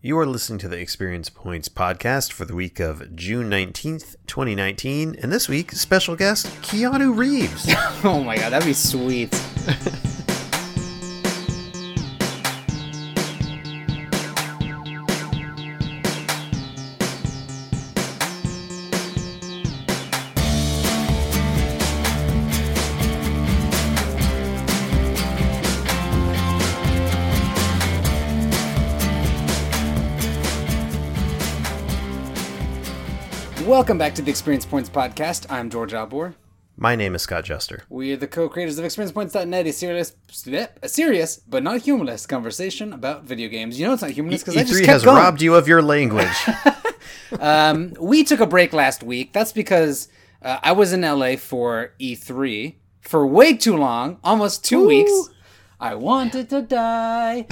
You are listening to the Experience Points podcast for the week of June 19th, 2019. And this week, special guest, Keanu Reeves. Oh my god, that'd be sweet. Welcome back to the Experience Points podcast. I'm George Albor. My name is Scott Juster. We are the co-creators of ExperiencePoints.net, a serious but not humorless conversation about video games. You know it's not humorless because I just E3 kept has going. robbed you of your language. We took a break last week. That's because I was in LA for E3 for way too long, almost 2 weeks. I wanted to die.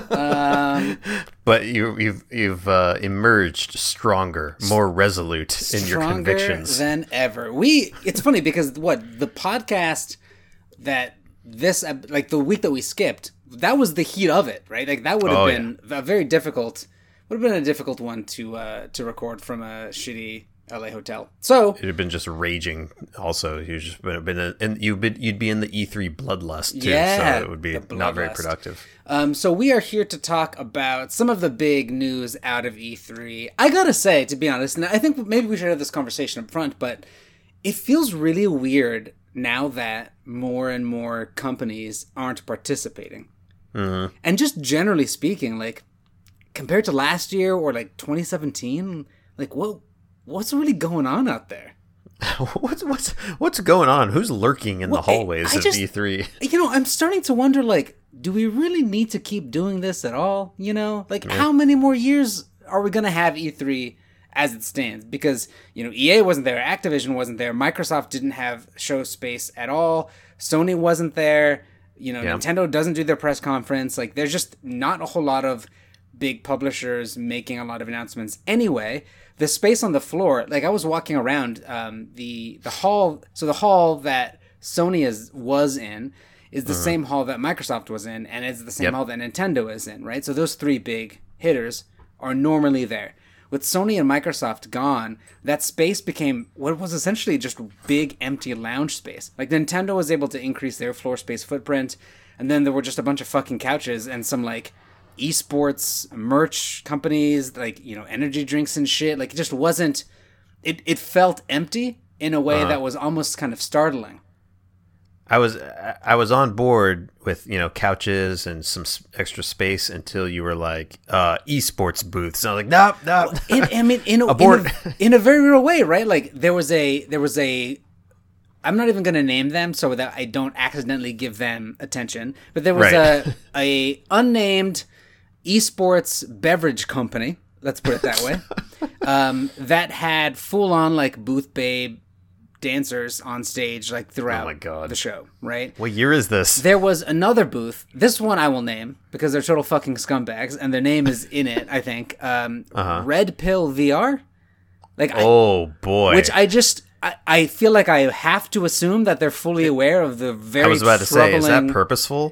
But you've emerged stronger, more resolute in your convictions. Stronger than ever. It's funny because the podcast that the week that we skipped, that was the heat of it, right? Like that would have been a difficult one to record from a shitty LA hotel. So it'd have been just raging. Also, you'd be in the E3 bloodlust too. Yeah, so it would be not very productive. So we are here to talk about some of the big news out of E3. I gotta say, to be honest, and I think maybe we should have this conversation up front, but it feels really weird now that more and more companies aren't participating. Mm-hmm. And just generally speaking, like compared to last year or like 2017, like what's really going on out there? What's going on? Who's lurking in the hallways of E3? You know, I'm starting to wonder, like, do we really need to keep doing this at all? You know, like, how many more years are we going to have E3 as it stands? Because, you know, EA wasn't there, Activision wasn't there, Microsoft didn't have show space at all, Sony wasn't there, you know, Nintendo doesn't do their press conference. Like, there's just not a whole lot of big publishers making a lot of announcements anyway. The space on the floor, like I was walking around the hall. So the hall that Sony was in is the same hall that Microsoft was in, and it's the same hall that Nintendo is in, right? So those three big hitters are normally there. With Sony and Microsoft gone, that space became what was essentially just big empty lounge space. Like Nintendo was able to increase their floor space footprint, and then there were just a bunch of fucking couches and some like esports merch companies, like, you know, energy drinks and shit. Like it just wasn't, it felt empty in a way that was almost kind of startling. I was on board with, you know, couches and some extra space until you were like esports booths. And I was like, no. I mean, in a very real way, right? Like there was a I'm not even going to name them so that I don't accidentally give them attention, but there was a unnamed esports beverage company, let's put it that way, that had full-on like booth babe dancers on stage like throughout the show, right? What year is this? There was another booth, this one I will name because they're total fucking scumbags and their name is in it, I think. Red Pill VR, like oh boy, which I feel like I have to assume that they're fully aware of the very I was about to say, is that purposeful?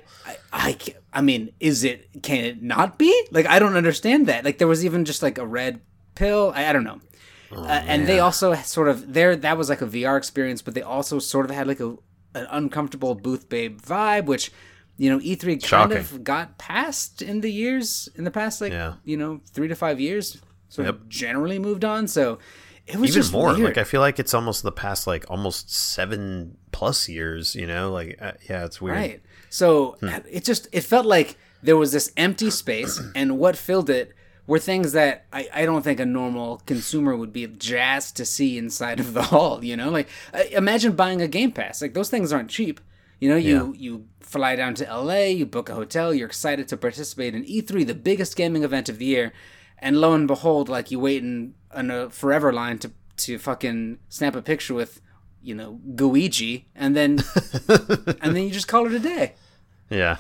I mean, can it not be? Like, I don't understand that. Like, there was even just like a red pill. I don't know. And they also sort of, that was like a VR experience, but they also sort of had like an uncomfortable booth babe vibe, which, you know, E3 kind of got past in the past, like, you know, 3 to 5 years. So generally moved on. So it was even just more. weird. Like, I feel like it's almost the past, like, almost 7+ years, you know? Like, it's weird. Right. So it felt like there was this empty space, and what filled it were things that I don't think a normal consumer would be jazzed to see inside of the hall, you know? Like, imagine buying a Game Pass. Like, those things aren't cheap. You know, you fly down to LA, you book a hotel, you're excited to participate in E3, the biggest gaming event of the year, and lo and behold, like, you wait in a forever line to fucking snap a picture with, you know, Guiji, and then you just call it a day. Yeah.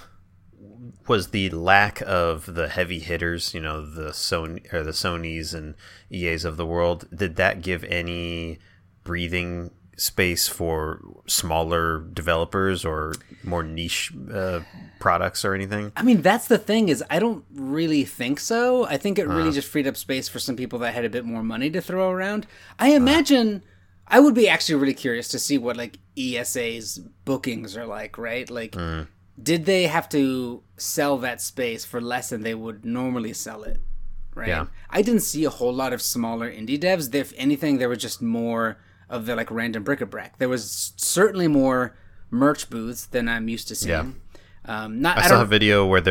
Was the lack of the heavy hitters, you know, the Sonys and EAs of the world, did that give any breathing space for smaller developers or more niche products or anything? I mean, that's the thing is I don't really think so. I think it really just freed up space for some people that had a bit more money to throw around. I imagine I would be actually really curious to see what like ESA's bookings are like, right? Like, did they have to sell that space for less than they would normally sell it? Right. Yeah. I didn't see a whole lot of smaller indie devs. If anything, there was just more of the like random bric-a-brac. There was certainly more merch booths than I'm used to seeing. I saw a video where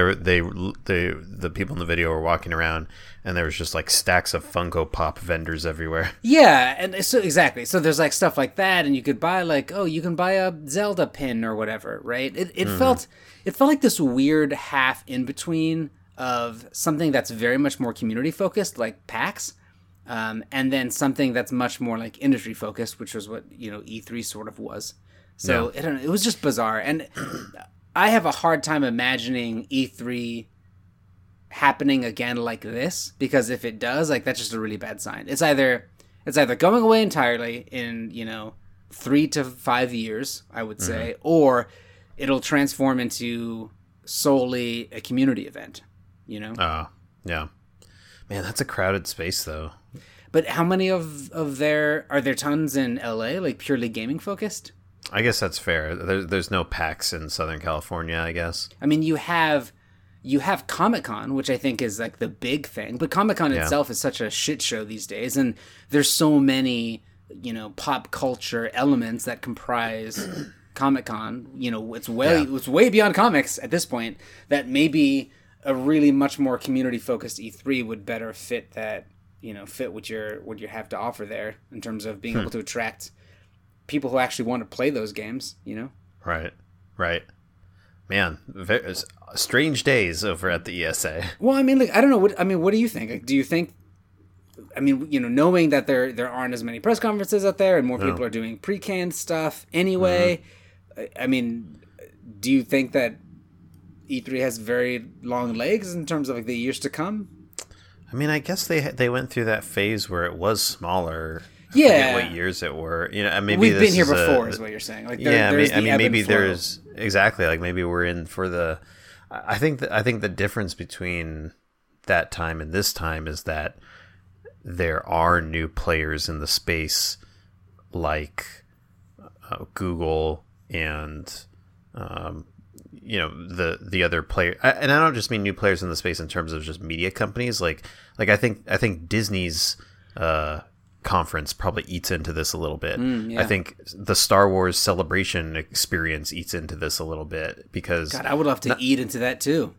the people in the video were walking around and there was just like stacks of Funko Pop vendors everywhere. Yeah, and so exactly. So there's like stuff like that, and you could buy like, oh, you can buy a Zelda pin or whatever, right? It felt like this weird half in between of something that's very much more community focused, like PAX, and then something that's much more like industry focused, which was what E3 sort of was. So I don't know, it was just bizarre, and I have a hard time imagining E3 happening again like this, because if it does, like that's just a really bad sign. It's either going away entirely in 3 to 5 years, I would say, or it'll transform into solely a community event. Yeah. Man, that's a crowded space though. But how many of are there tons in LA, like purely gaming focused? I guess that's fair. There's no PAX in Southern California, I guess. I mean, you have Comic-Con, which I think is like the big thing, but Comic-Con itself is such a shit show these days, and there's so many pop culture elements that comprise Comic-Con. It's way beyond comics at this point, that maybe a really much more community focused E3 would better fit that, fit what you have to offer there in terms of being able to attract people who actually want to play those games, Right. Man, strange days over at the ESA. Well, I mean, like, I don't know. What do you think? Like, do you think, knowing that there aren't as many press conferences out there and more people are doing pre-canned stuff anyway, I mean, do you think that E3 has very long legs in terms of like the years to come? I mean, I guess they went through that phase where it was smaller. Yeah. I forget what years it were. Maybe we've been here before, is what you're saying. Like, maybe there's exactly like maybe we're in for the. I think the difference between that time and this time is that there are new players in the space, like Google and the other player, and I don't just mean new players in the space in terms of just media companies. Like I think Disney's conference probably eats into this a little bit. I think the Star Wars Celebration experience eats into this a little bit, because God, I would love to eat into that too.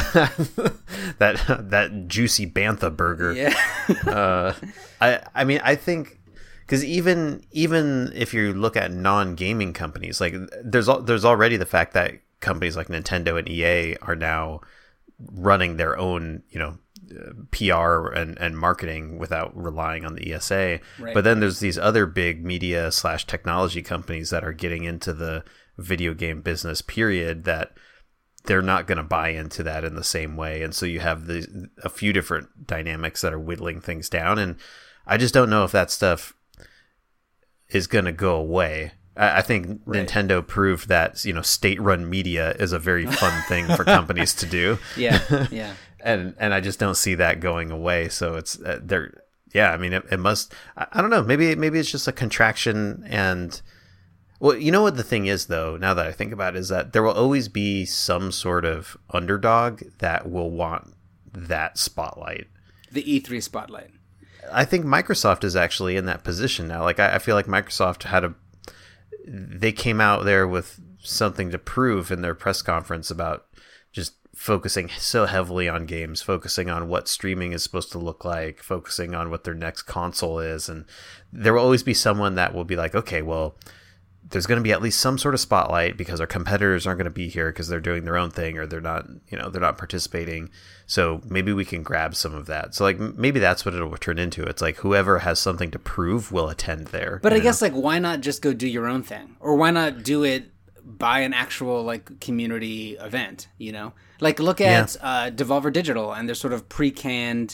that juicy bantha burger. Yeah. I mean, I think because even if you look at non-gaming companies, like there's already the fact that companies like Nintendo and EA are now running their own, PR and marketing without relying on the ESA. Right. But then there's these other big media / technology companies that are getting into the video game business, period, that they're not going to buy into that in the same way. And so you have a few different dynamics that are whittling things down. And I just don't know if that stuff is going to go away. I think Nintendo proved that, state-run media is a very fun thing for companies to do. Yeah. And I just don't see that going away. So it's there. Yeah, I mean, it must. I don't know. Maybe it's just a contraction. And well, you know what the thing is, though. Now that I think about it, is that there will always be some sort of underdog that will want that spotlight. The E3 spotlight. I think Microsoft is actually in that position now. Like I feel like Microsoft they came out there with something to prove in their press conference about just focusing so heavily on games, focusing on what streaming is supposed to look like, focusing on what their next console is. And there will always be someone that will be like, okay, well, there's going to be at least some sort of spotlight because our competitors aren't going to be here because they're doing their own thing, or they're not participating. So maybe we can grab some of that. So like maybe that's what it'll turn into. It's like whoever has something to prove will attend there. But I guess like why not just go do your own thing, or why not do it by an actual like community event? Like look at Devolver Digital and their sort of pre-canned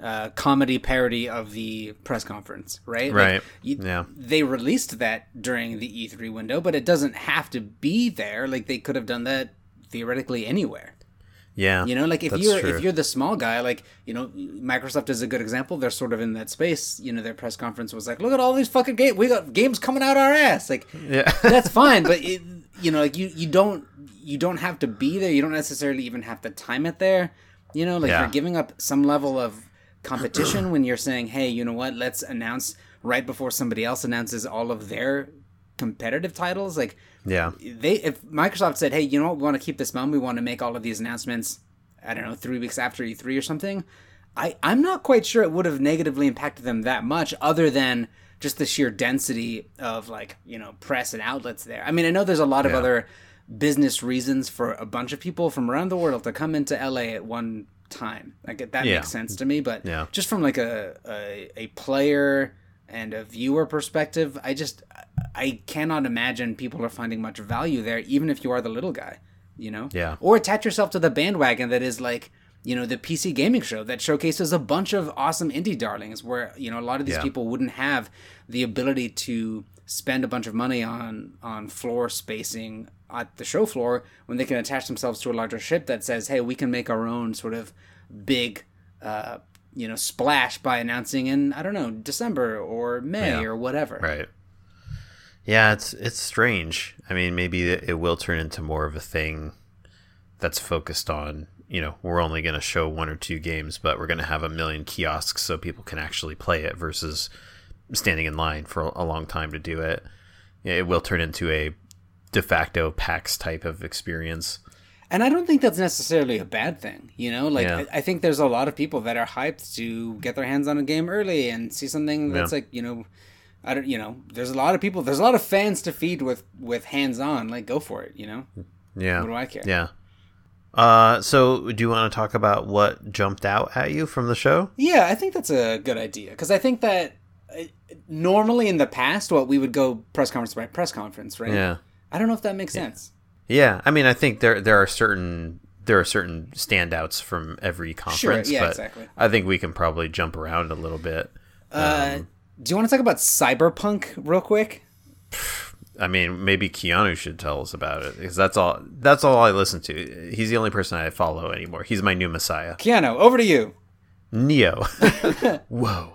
comedy parody of the press conference, right? Right. They released that during the E3 window, but it doesn't have to be there. Like, they could have done that theoretically anywhere. Yeah. You know, like if you're the small guy, like, you know, Microsoft is a good example. They're sort of in that space. You know, their press conference was like, look at all these fucking games. We got games coming out our ass. Like, that's fine, but you know, like you don't have to be there. You don't necessarily even have to time it there. You know, like you're giving up some level of competition when you're saying, hey, you know what? Let's announce right before somebody else announces all of their competitive titles. Like, if Microsoft said, hey, you know what, we want to keep this moment, we want to make all of these announcements, I don't know, 3 weeks after E3 or something, I'm not quite sure it would have negatively impacted them that much, other than just the sheer density of, like, you know, press and outlets there. I mean, I know there's a lot of other business reasons for a bunch of people from around the world to come into LA at one time. Like, that makes sense to me, but just from like a player and a viewer perspective, I cannot imagine people are finding much value there, even if you are the little guy, you know? Yeah. Or attach yourself to the bandwagon that is, like, you know, the PC gaming show that showcases a bunch of awesome indie darlings where, you know, a lot of these people wouldn't have the ability to spend a bunch of money on floor spacing at the show floor when they can attach themselves to a larger ship that says, hey, we can make our own sort of big, you know, splash by announcing in, I don't know, December or May or whatever. Right. Yeah, it's strange. I mean, maybe it will turn into more of a thing that's focused on, you know, we're only going to show 1 or 2 games, but we're going to have 1 million kiosks so people can actually play it versus standing in line for a long time to do it. Yeah, it will turn into a de facto PAX type of experience. And I don't think that's necessarily a bad thing, you know? Like, I think there's a lot of people that are hyped to get their hands on a game early and see something that's like, you know, there's a lot of fans to feed with hands-on. Like, go for it, you know? Yeah. What do I care? Yeah. So do you want to talk about what jumped out at you from the show? Yeah, I think that's a good idea. Because I think that normally in the past, we would go press conference by press conference, right? Yeah. I don't know if that makes sense. Yeah. I mean, I think there are certain standouts from every conference. Sure, yeah, but exactly. I think we can probably jump around a little bit. Do you want to talk about Cyberpunk real quick? I mean, maybe Keanu should tell us about it, because that's all I listen to. He's the only person I follow anymore. He's my new messiah. Keanu, over to you. Neo. Whoa.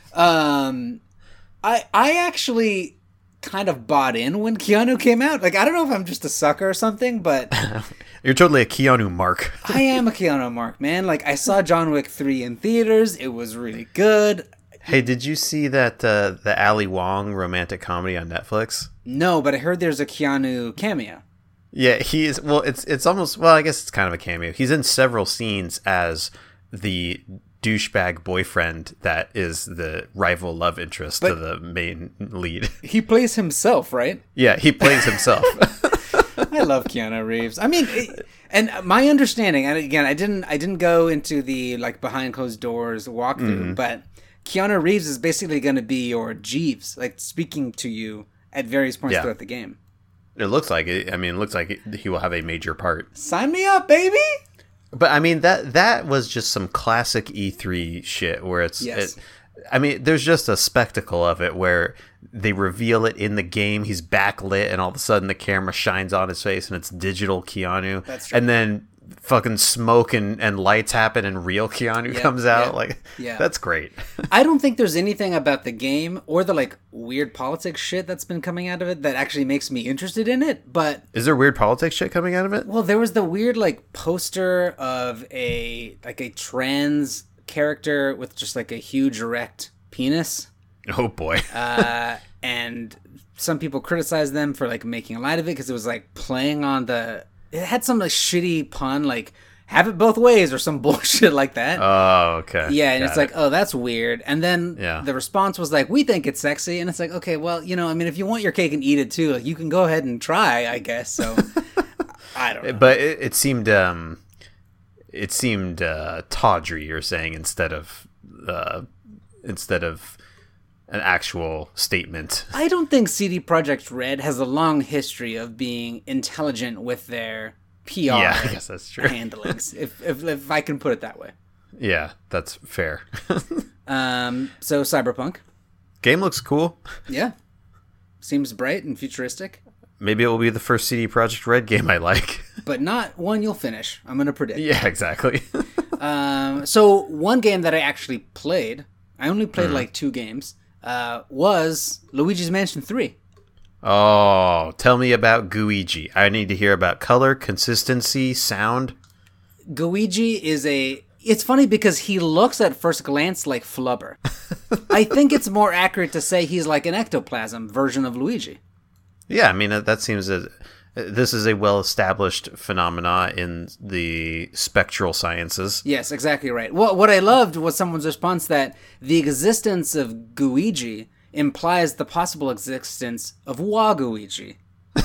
I actually kind of bought in when Keanu came out. Like, I don't know if I'm just a sucker or something, but you're totally a Keanu mark. I am a Keanu mark, man. Like, I saw John Wick 3 in theaters. It was really good. Hey, did you see that the Ali Wong romantic comedy on Netflix? No, but I heard there's a Keanu cameo. Yeah, it's almost, well, I guess it's kind of a cameo. He's in several scenes as the douchebag boyfriend that is the rival love interest to the main lead. He plays himself, right? Yeah, he plays himself. I love Keanu Reeves. I mean, and my understanding, and again, I didn't go into the, like, behind closed doors walkthrough, but Keanu Reeves is basically going to be your Jeeves, like, speaking to you at various points throughout the game. It looks like it. I mean, it looks like he will have a major part. Sign me up, baby! But I mean, that was just some classic E3 shit where I mean, there's just a spectacle of it where they reveal it in the game. He's backlit, and all of a sudden the camera shines on his face, and it's digital Keanu. That's true. And then fucking smoke and lights happen, and real Keanu comes out. That's great. I don't think there's anything about the game or the, like, weird politics shit that's been coming out of it that actually makes me interested in it. But is there weird politics shit coming out of it? Well, there was the weird, like, poster of a trans character with just, like, a huge erect penis. Oh boy. And some people criticized them for, like, making light of it because it was, like, playing on it had some, like, shitty pun, like, have it both ways or some bullshit like that. Oh, okay. Yeah, and it's like, oh, that's weird. And then the response was like, we think it's sexy. And it's like, okay, well, you know, I mean, if you want your cake and eat it too, like, you can go ahead and try, I guess. So, I don't know. But it seemed tawdry, you're saying, instead of an actual statement. I don't think CD Projekt Red has a long history of being intelligent with their PR I guess that's true. handlings, if I can put it that way. Yeah, that's fair. So Cyberpunk. Game looks cool. Yeah. Seems bright and futuristic. Maybe it will be the first CD Projekt Red game I like. But not one you'll finish, I'm going to predict. Yeah, exactly. So one game that I actually played, I only played like 2 games, was Luigi's Mansion 3. Oh, tell me about Gooigi. I need to hear about color, consistency, sound. Gooigi is it's funny because he looks at first glance like Flubber. I think it's more accurate to say he's like an ectoplasm version of Luigi. Yeah, I mean, that seems this is a well-established phenomena in the spectral sciences. Yes, exactly right. Well, what I loved was someone's response that the existence of Gooigi implies the possible existence of Waluigi.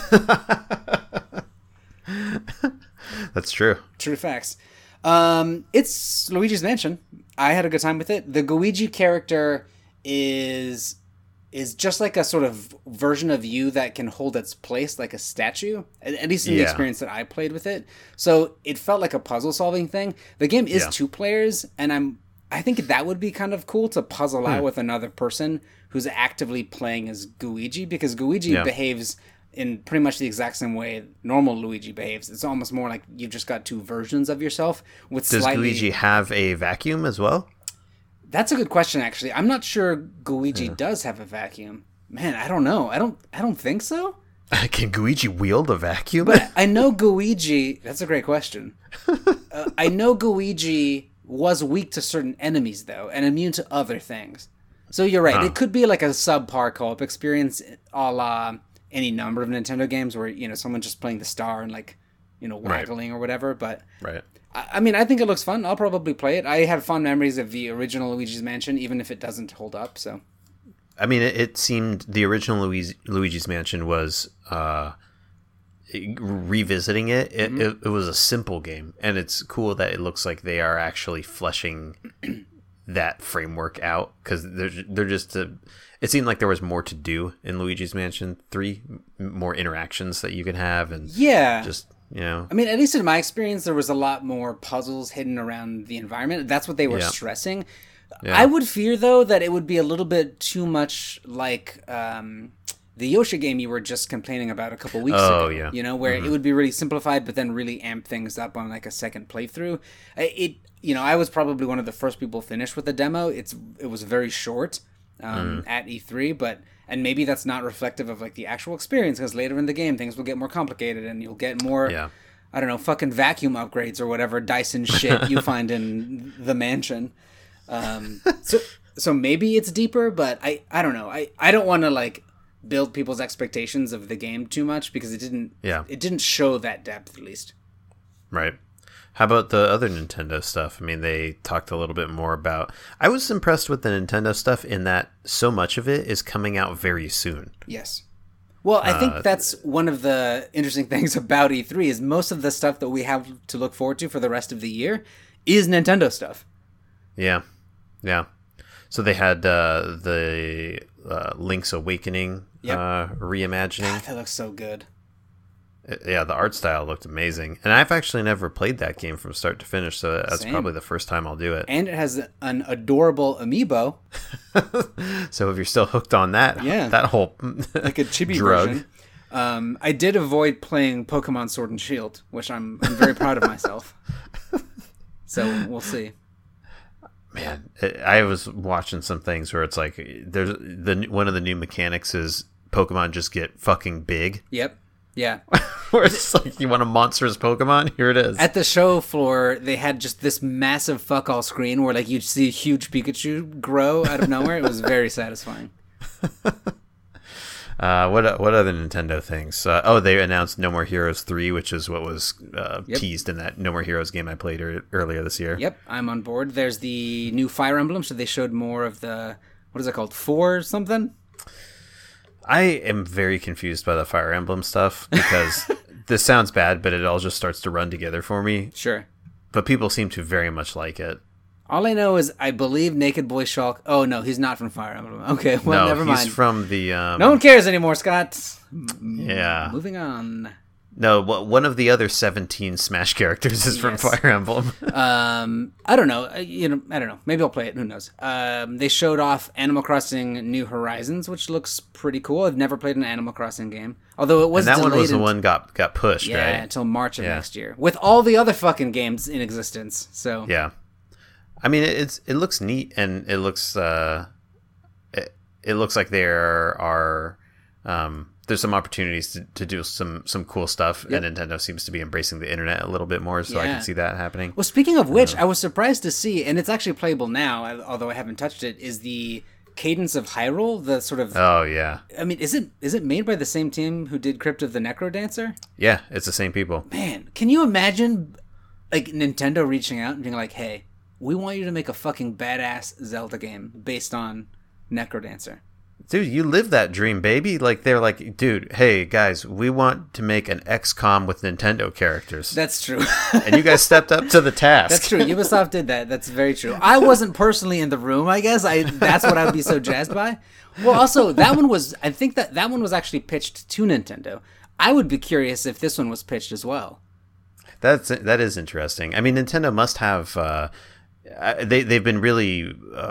That's true. True facts. It's Luigi's Mansion. I had a good time with it. The Gooigi character is just like a sort of version of you that can hold its place like a statue, at least in the experience that I played with it. So it felt like a puzzle solving thing. The game is 2 players, and I think that would be kind of cool to puzzle out with another person who's actively playing as Gooigi, because Gooigi behaves in pretty much the exact same way normal Luigi behaves. It's almost more like you've just got 2 versions of yourself with Does Luigi have a vacuum as well? That's a good question, actually. I'm not sure Gooigi does have a vacuum. Man, I don't know. I don't think so. Can Gooigi wield a vacuum? But I know Gooigi... That's a great question. I know Gooigi was weak to certain enemies, though, and immune to other things. So you're right. It could be like a subpar co-op experience a la any number of Nintendo games where, someone just playing the star and like, waggling or whatever. But I mean, I think it looks fun. I'll probably play it. I have fond memories of the original Luigi's Mansion, even if it doesn't hold up. So, I mean, it seemed the original Luigi's Mansion was revisiting it. It was a simple game, and it's cool that it looks like they are actually fleshing that framework out, because they're just it seemed like there was more to do in Luigi's Mansion 3, more interactions that you could have, and just. I mean, at least in my experience, there was a lot more puzzles hidden around the environment. That's what they were stressing. I would fear, though, that it would be a little bit too much like the Yoshi game you were just complaining about a couple weeks ago. Where it would be really simplified, but then really amp things up on like a second playthrough. I was probably one of the first people finished with the demo. It was very short at E3, and maybe that's not reflective of like the actual experience, because later in the game things will get more complicated and you'll get more, I don't know, fucking vacuum upgrades or whatever Dyson shit you find in the mansion. So maybe it's deeper, but I don't know. I don't want to like build people's expectations of the game too much, because it didn't show that depth, at least. Right. How about the other Nintendo stuff? I mean, they talked a little bit more about... I was impressed with the Nintendo stuff in that so much of it is coming out very soon. Yes. Well, I think that's one of the interesting things about E3 is most of the stuff that we have to look forward to for the rest of the year is Nintendo stuff. Yeah. Yeah. So they had the Link's Awakening reimagining. God, that looks so good. Yeah, the art style looked amazing. And I've actually never played that game from start to finish, so that's probably the first time I'll do it. And it has an adorable amiibo. So if you're still hooked on that, that whole like a chibi drug. Version. I did avoid playing Pokemon Sword and Shield, which I'm very proud of myself. So we'll see. Man, I was watching some things where it's like there's one of the new mechanics is Pokemon just get fucking big. Yep. Yeah. Where it's like, you want a monstrous Pokemon? Here it is. At the show floor, they had just this massive fuck all screen where like you'd see a huge Pikachu grow out of nowhere. It was very satisfying. What other Nintendo things? They announced No More Heroes 3, which is what was teased in that No More Heroes game I played earlier this year. Yep, I'm on board. There's the new Fire Emblem, so they showed more of the, what is it called, 4 something? I am very confused by the Fire Emblem stuff, because this sounds bad, but it all just starts to run together for me. Sure. But people seem to very much like it. All I know is I believe Naked Boy Shulk... Oh, no, he's not from Fire Emblem. Okay, well, never mind. He's from the... No one cares anymore, Scott. Yeah. Moving on. No, one of the other 17 Smash characters is from Fire Emblem. I don't know. I don't know. Maybe I'll play it. Who knows? They showed off Animal Crossing New Horizons, which looks pretty cool. I've never played an Animal Crossing game, although it was and that delayed one was the one got pushed, right? Yeah, until March of next year, with all the other fucking games in existence. So yeah, I mean it looks neat, and it looks like there are. There's some opportunities to do some cool stuff, and Nintendo seems to be embracing the internet a little bit more, so I can see that happening. Well, speaking of which, I was surprised to see, and it's actually playable now, although I haven't touched it, is the Cadence of Hyrule, the sort of... Oh, yeah. I mean, is it made by the same team who did Crypt of the Necrodancer? Yeah, it's the same people. Man, can you imagine, like, Nintendo reaching out and being like, hey, we want you to make a fucking badass Zelda game based on Necrodancer? Dude, you live that dream, baby. Like, they're like, dude, hey, guys, we want to make an XCOM with Nintendo characters. That's true. And you guys stepped up to the task. That's true. Ubisoft did that. That's very true. I wasn't personally in the room, I guess. That's what I would be so jazzed by. Well, also, I think that one was actually pitched to Nintendo. I would be curious if this one was pitched as well. That is interesting. I mean, Nintendo must have... they've been really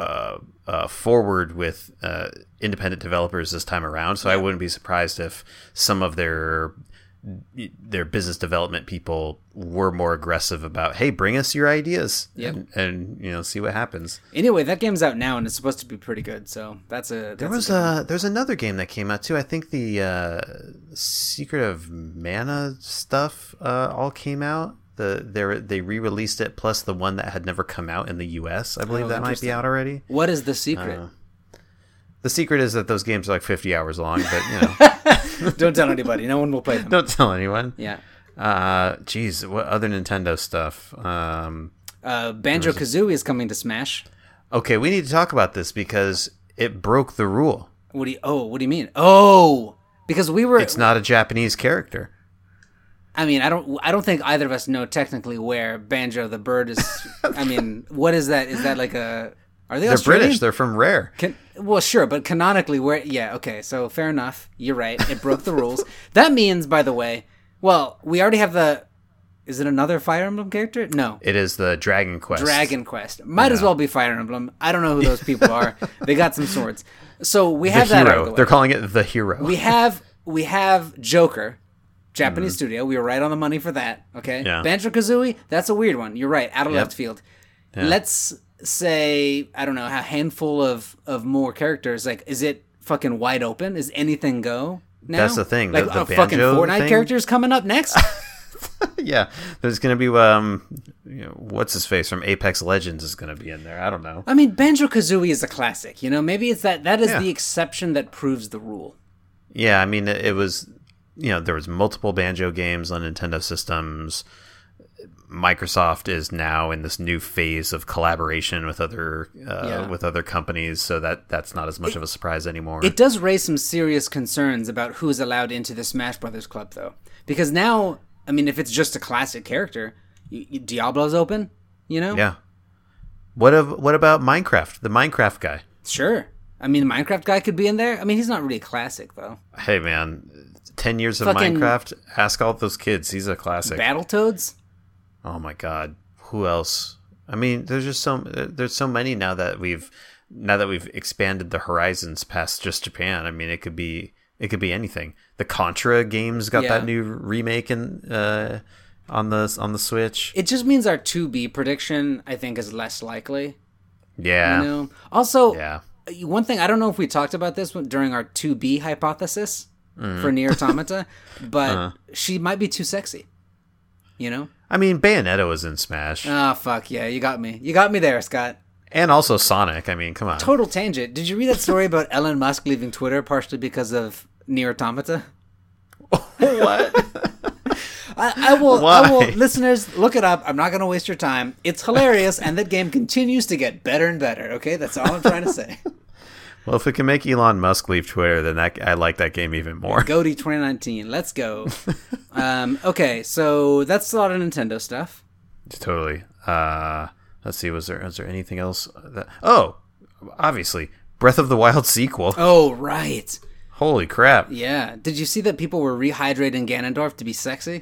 forward with independent developers this time around, so I wouldn't be surprised if some of their business development people were more aggressive about, hey, bring us your ideas and see what happens. Anyway, that game's out now and it's supposed to be pretty good, so there's another game that came out too. I think the Secret of Mana stuff all came out. They re-released it, plus the one that had never come out in the US. I believe that might be out already. What is the secret? The secret is that those games are like 50 hours long, but Don't tell anybody. No one will play them. Don't tell anyone. Yeah. Geez, what other Nintendo stuff? Banjo-Kazooie is coming to Smash. Okay, we need to talk about this because it broke the rule. What do you mean? Oh, because it's not a Japanese character. I mean, I don't think either of us know technically where Banjo the bird is. I mean, what is that? Is that like a... Are they Australian? British. They're from Rare. Well, sure, but canonically, where... Yeah, okay, so fair enough. You're right. It broke the rules. That means, by the way... Well, we already have the... Is it another Fire Emblem character? No. It is the Dragon Quest. Dragon Quest. Might as well be Fire Emblem. I don't know who those people are. They got some swords. So we have that out of the way. They're calling it the hero. We have Joker... Japanese studio. We were right on the money for that. Okay. Yeah. Banjo-Kazooie, that's a weird one. You're right. Out of left field. Yeah. Let's say, I don't know, a handful of more characters. Like, is it fucking wide open? Is anything go now? That's the thing. Like, the fucking Fortnite characters coming up next? Yeah. There's going to be, what's his face from Apex Legends is going to be in there. I don't know. I mean, Banjo-Kazooie is a classic. Maybe it's that is the exception that proves the rule. Yeah. I mean, it was... there was multiple Banjo games on Nintendo systems. Microsoft is now in this new phase of collaboration with other companies, so that's not as much of a surprise anymore. It does raise some serious concerns about who's allowed into the Smash Brothers Club, though, because now, I mean, if it's just a classic character, Diablo's open, Yeah. What about Minecraft? The Minecraft guy. Sure. I mean, the Minecraft guy could be in there. I mean, he's not really a classic, though. Hey, man. 10 years of Minecraft, ask all those kids. He's a classic. Battletoads? Oh my god. Who else? I mean, there's so many now that we've expanded the horizons past just Japan. I mean, it could be anything. The Contra games got that new remake on the Switch. It just means our 2B prediction, I think, is less likely. Yeah. Also, one thing, I don't know if we talked about this during our 2B hypothesis. For Nier Automata, but she might be too sexy. I mean, Bayonetta was in Smash. Oh, fuck yeah. You got me. You got me there, Scott. And also Sonic. I mean, come on. Total tangent. Did you read that story about Elon Musk leaving Twitter partially because of Nier Automata? What? I will, listeners, look it up. I'm not going to waste your time. It's hilarious, and that game continues to get better and better, okay? That's all I'm trying to say. Well, if it can make Elon Musk leave Twitter, then I like that game even more. GOTY 2019. Let's go. Okay, so that's a lot of Nintendo stuff. Totally. Let's see. Was there anything else? Obviously, Breath of the Wild sequel. Oh, right. Holy crap. Yeah. Did you see that people were rehydrating Ganondorf to be sexy?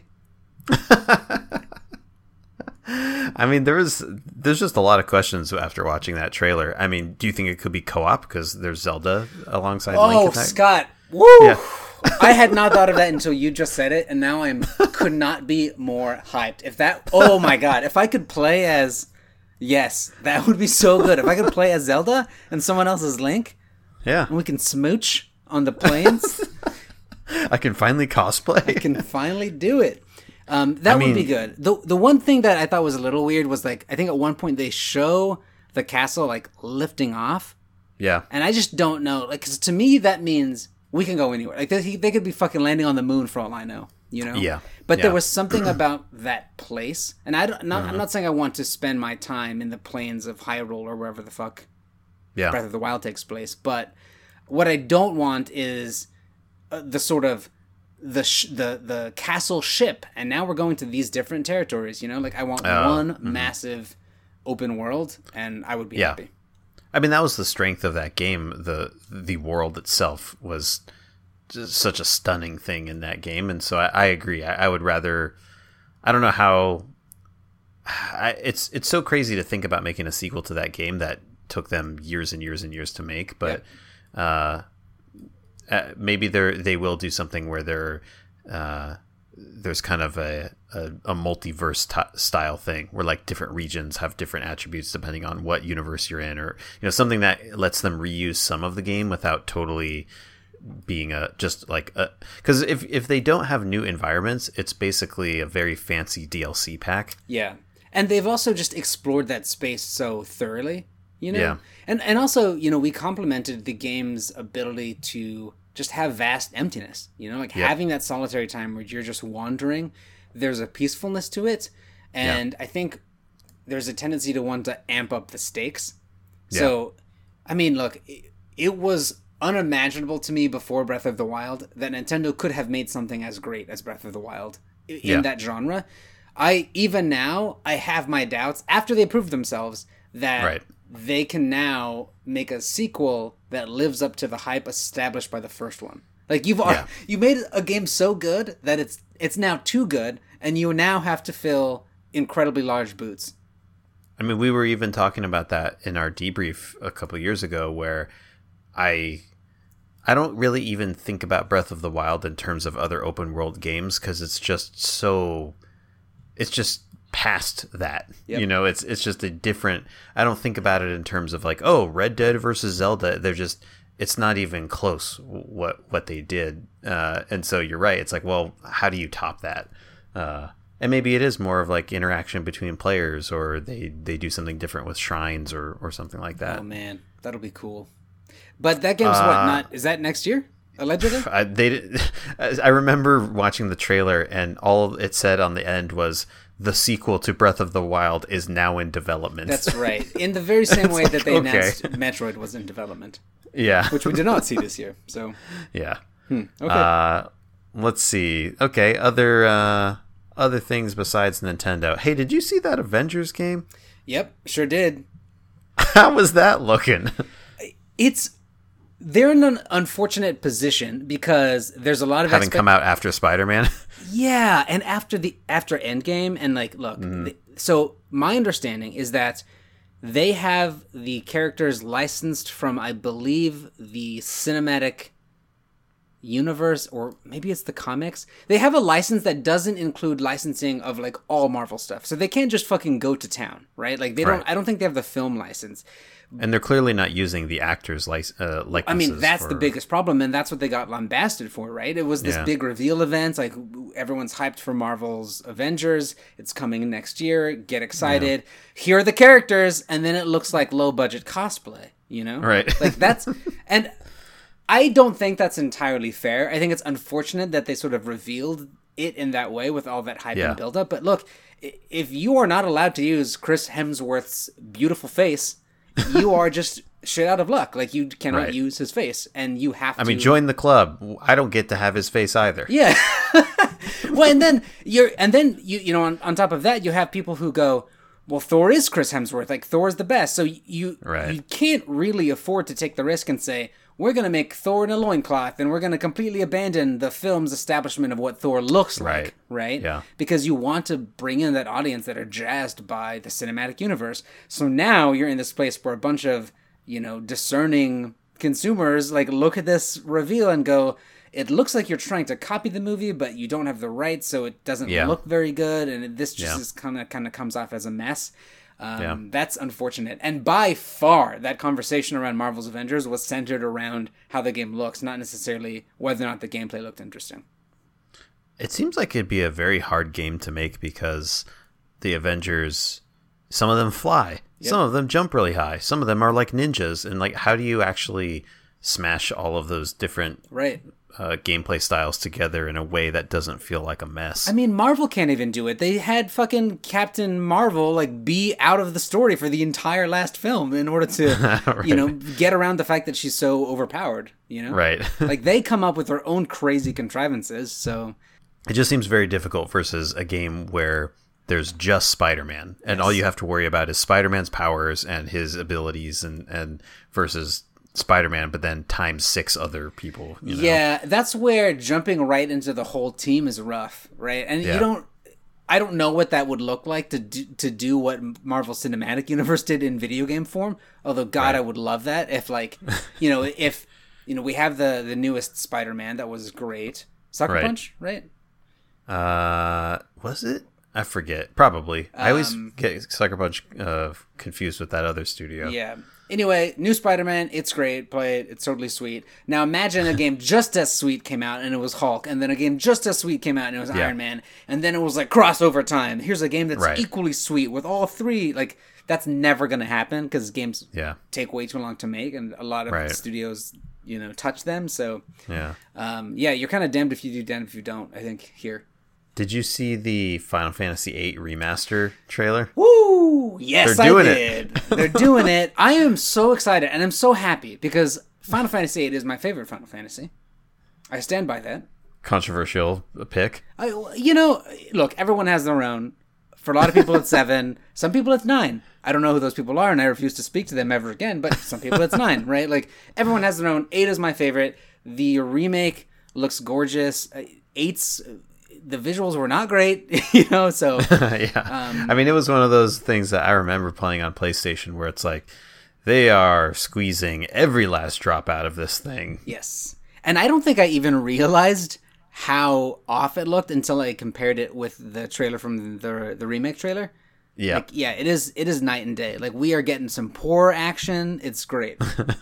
I mean, there's just a lot of questions after watching that trailer. I mean, do you think it could be co-op because there's Zelda alongside Link? Oh, Scott. Woo! Yeah. I had not thought of that until you just said it, and now could not be more hyped. Oh my god, if I could play as, yes, that would be so good. If I could play as Zelda and someone else is Link, yeah, and we can smooch on the plains. I can finally cosplay. I can finally do it. That would be good. The one thing that I thought was a little weird was, like, I think at one point they show the castle, like, lifting off. Yeah. And I just don't know. Like, 'cause to me, that means we can go anywhere. Like, they could be fucking landing on the moon for all I know, you know? Yeah. But there was something about that place. And I'm not saying I want to spend my time in the plains of Hyrule or wherever the fuck Breath of the Wild takes place. But what I don't want is the sort of the castle ship, and now we're going to these different territories, you know? Like, I want one massive open world, and I would be happy. I mean, that was the strength of that game. The world itself was just such a stunning thing in that game, and so I agree. I would rather... I don't know how... It's so crazy to think about making a sequel to that game that took them years and years and years to make, but... maybe they will do something where there's kind of a multiverse style thing where, like, different regions have different attributes depending on what universe you're in, or, you know, something that lets them reuse some of the game without totally being because if they don't have new environments, it's basically a very fancy DLC pack. Yeah, and they've also just explored that space so thoroughly. You know? Yeah. And also, you know, we complimented the game's ability to just have vast emptiness, you know, like having that solitary time where you're just wandering. There's a peacefulness to it. And I think there's a tendency to want to amp up the stakes. Yeah. So, I mean, look, it was unimaginable to me before Breath of the Wild that Nintendo could have made something as great as Breath of the Wild in that genre. Even now, I have my doubts after they proved themselves that they can now make a sequel that lives up to the hype established by the first one. Like, you made a game so good that it's now too good, and you now have to fill incredibly large boots. I mean, we were even talking about that in our debrief a couple of years ago, where I don't really even think about Breath of the Wild in terms of other open world games, because it's just past that. Yep. You know, it's just a different... I don't think about it in terms of, like, oh, Red Dead versus Zelda. It's not even close what they did. And so you're right. It's like, well, how do you top that? And maybe it is more of, like, interaction between players, or they do something different with shrines or something like that. Oh man, that'll be cool. But that game's is that next year? Allegedly? I remember watching the trailer, and all it said on the end was, the sequel to Breath of the Wild is now in development. That's right. In the very same way that they announced Metroid was in development. Yeah. Which we did not see this year. So. Yeah. Okay. Let's see. Okay. Other things besides Nintendo. Hey, did you see that Avengers game? Yep, sure did. How was that looking? They're in an unfortunate position because there's a lot of having come out after Spider-Man. Yeah, and after Endgame, and, like, look, so my understanding is that they have the characters licensed from, I believe, the cinematic universe, or maybe it's the comics. They have a license that doesn't include licensing of, like, all Marvel stuff, so they can't just fucking go to town, right? Like, they don't. I don't think they have the film license. And they're clearly not using the actors' likenesses. I mean, that's the biggest problem, and that's what they got lambasted for, right? It was this big reveal event, like, everyone's hyped for Marvel's Avengers. It's coming next year. Get excited. Yeah. Here are the characters, and then it looks like low-budget cosplay, you know? Right. Like, that's... And I don't think that's entirely fair. I think it's unfortunate that they sort of revealed it in that way with all that hype and build-up. But look, if you are not allowed to use Chris Hemsworth's beautiful face... you are just shit out of luck. Like, you cannot use his face, and you have to... I mean, join the club. I don't get to have his face either. Yeah. Well, and then you know, on top of that, you have people who go, well, Thor is Chris Hemsworth. Like, Thor is the best. So you Right. you can't really afford to take the risk and say, we're going to make Thor in a loincloth and we're going to completely abandon the film's establishment of what Thor looks Right. like. Right? Yeah. Because you want to bring in that audience that are jazzed by the cinematic universe. So now you're in this place where a bunch of, discerning consumers, like, look at this reveal and go, it looks like you're trying to copy the movie, but you don't have the rights, so it doesn't look very good, and this just is kind of comes off as a mess. That's unfortunate. And by far, that conversation around Marvel's Avengers was centered around how the game looks, not necessarily whether or not the gameplay looked interesting. It seems like it'd be a very hard game to make because the Avengers, some of them fly, some of them jump really high, some of them are like ninjas, and like, how do you actually smash all of those different gameplay styles together in a way that doesn't feel like a mess? I mean, Marvel can't even do it. They had fucking Captain Marvel like be out of the story for the entire last film in order to, Right. get around the fact that she's so overpowered. Right. Like, they come up with their own crazy contrivances. So It just seems very difficult versus a game where there's just Spider-Man, and all you have to worry about is Spider-Man's powers and his abilities, and versus Spider-Man, but then times 6 other people. Yeah, that's where jumping right into the whole team is rough, right? And I don't know what that would look like to do what Marvel Cinematic Universe did in video game form. Although, God, I would love that if, like, if we have the newest Spider-Man that was great, Sucker Punch, right? Was it? I forget. Probably. I always get Sucker Punch confused with that other studio. Yeah. Anyway, new Spider-Man, it's great. Play it. It's totally sweet. Now imagine a game just as sweet came out and it was Hulk, and then a game just as sweet came out and it was Iron Man, and then it was like crossover time. Here's a game that's equally sweet with all three. Like, that's never going to happen because games take way too long to make, and a lot of studios, touch them. So, you're kind of damned if you do, damned if you don't, I think, here. Did you see the Final Fantasy VIII remaster trailer? Woo! Yes, They're doing I did. They're doing it. I am so excited, and I'm so happy because Final Fantasy VIII is my favorite Final Fantasy. I stand by that. Controversial pick. Look, everyone has their own. For a lot of people, it's 7. Some people, it's 9. I don't know who those people are, and I refuse to speak to them ever again, but some people, it's 9, right? Like, everyone has their own. 8 is my favorite. The remake looks gorgeous. 8's... the visuals were not great, so... I mean, it was one of those things that I remember playing on PlayStation where it's like, they are squeezing every last drop out of this thing. Yes. And I don't think I even realized how off it looked until I compared it with the trailer from the remake trailer. Yeah. Like, yeah, it is night and day. Like, we are getting some poor action. It's great.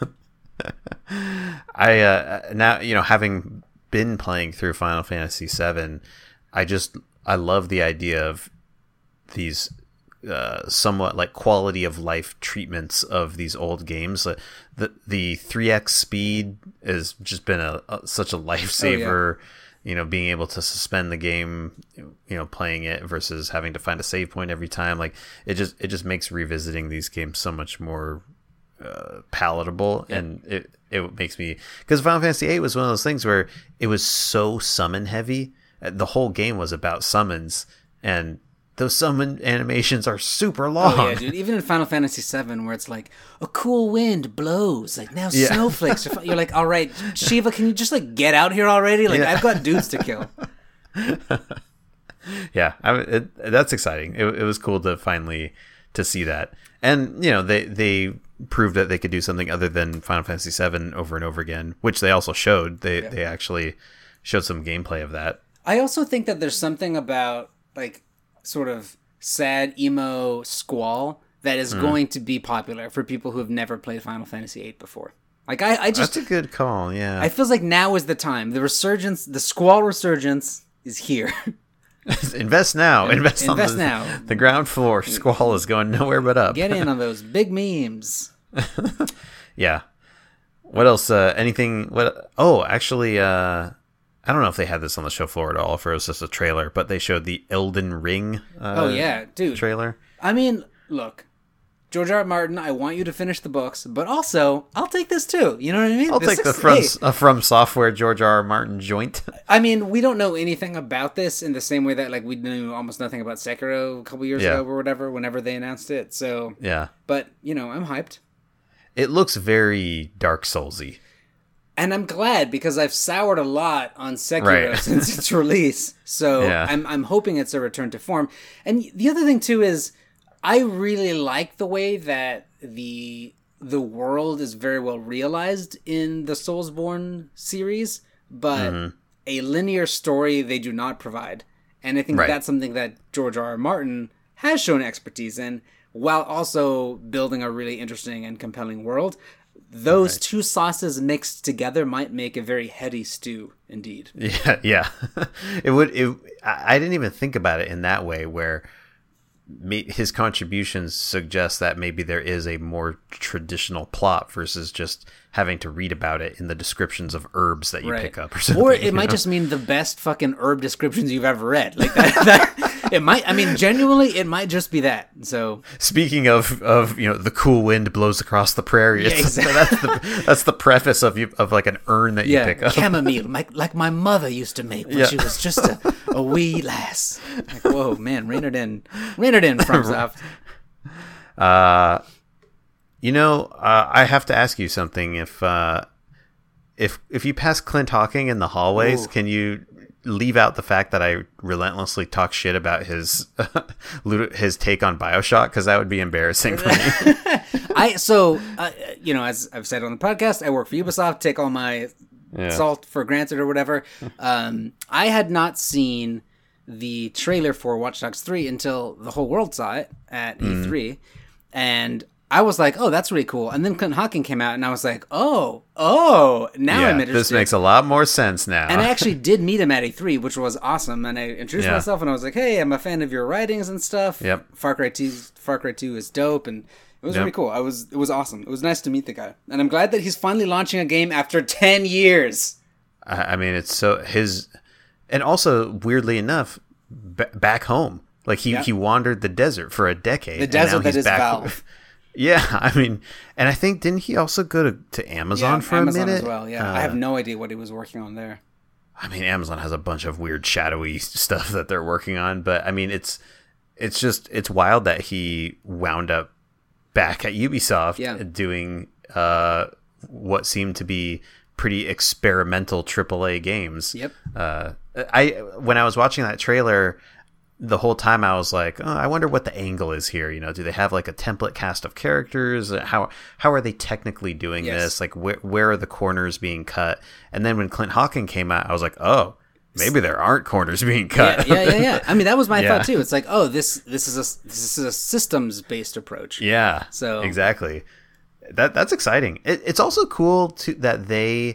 Now, having been playing through Final Fantasy VII, I love the idea of these somewhat like quality of life treatments of these old games. The 3x speed has just been such a lifesaver. Being able to suspend the game, playing it versus having to find a save point every time. Like, it just makes revisiting these games so much more palatable. Yeah. And it makes me, because Final Fantasy VIII was one of those things where it was so summon heavy. The whole game was about summons, and those summon animations are super long. Oh yeah, dude. Even in Final Fantasy VII, where it's like a cool wind blows, like now snowflakes are. You're like, all right, Shiva, can you just like get out here already? Like, I've got dudes to kill. Yeah, that's exciting. It was cool to finally to see that, and they proved that they could do something other than Final Fantasy VII over and over again, which they also showed. They actually showed some gameplay of that. I also think that there's something about, like, sort of sad emo squall that is going to be popular for people who have never played Final Fantasy VIII before. Like, I just... That's a good call, yeah. I feels like now is the time. The squall resurgence is here. Invest now. Invest now. The ground floor. Squall is going nowhere but up. Get in on those big memes. Yeah. What else? Anything? What? Oh, actually, I don't know if they had this on the show floor at all, if it was just a trailer, but they showed the Elden Ring oh, yeah, dude. trailer. I mean, look, George R. R. Martin, I want you to finish the books, but also I'll take this too. You know what I mean? I'll take the From Software George R. R. Martin joint. I mean, we don't know anything about this in the same way that like we knew almost nothing about Sekiro a couple years ago or whatever. Whenever they announced it, so yeah. But I'm hyped. It looks very Dark Soulsy. And I'm glad because I've soured a lot on Sekiro since its release. So I'm hoping it's a return to form. And the other thing too is I really like the way that the world is very well realized in the Soulsborne series, but a linear story they do not provide. And I think that's something that George R. R. Martin has shown expertise in, while also building a really interesting and compelling world. Those two sauces mixed together might make a very heady stew, indeed. Yeah. It would. I didn't even think about it in that way, where his contributions suggest that maybe there is a more traditional plot versus just having to read about it in the descriptions of herbs that you pick up or something. Or it might just mean the best fucking herb descriptions you've ever read. Like that it might, I mean, genuinely, it might just be that. So speaking of the cool wind blows across the prairie. Exactly. That's the preface of like an urn that you pick up. Chamomile, like my mother used to make when she was just a wee lass. Like, whoa, man, rein it in, FromSoft. I have to ask you something. If you pass Clint Hawking in the hallways, can you leave out the fact that I relentlessly talk shit about his take on BioShock? Because that would be embarrassing for me. As I've said on the podcast, I work for Ubisoft. Take all my salt for granted or whatever. I had not seen the trailer for Watch Dogs 3 until the whole world saw it at E3, and I was like, oh, that's really cool. And then Clint Hawking came out, and I was like, now I'm interested. This makes a lot more sense now. And I actually did meet him at E3, which was awesome. And I introduced myself, and I was like, hey, I'm a fan of your writings and stuff. Yep. Far Cry 2 is dope, and it was really cool. It was awesome. It was nice to meet the guy. And I'm glad that he's finally launching a game after 10 years. I mean, it's so and also, weirdly enough, back home. Like, he wandered the desert for a decade. The desert that is Valve. Yeah, I mean, and I think, didn't he also go to Amazon for Amazon a minute? As well, yeah. I have no idea what he was working on there. I mean, Amazon has a bunch of weird shadowy stuff that they're working on, but I mean, it's wild that he wound up back at Ubisoft doing what seemed to be pretty experimental AAA games. Yep. When I was watching that trailer, the whole time I was like, oh, I wonder what the angle is here. Do they have like a template cast of characters? How are they technically doing this? Like, where are the corners being cut? And then when Clint Hawking came out, I was like, oh, maybe there aren't corners being cut. Yeah. I mean, that was my thought too. It's like, oh, this is a systems based approach. Yeah. So exactly. That's exciting. It's also cool that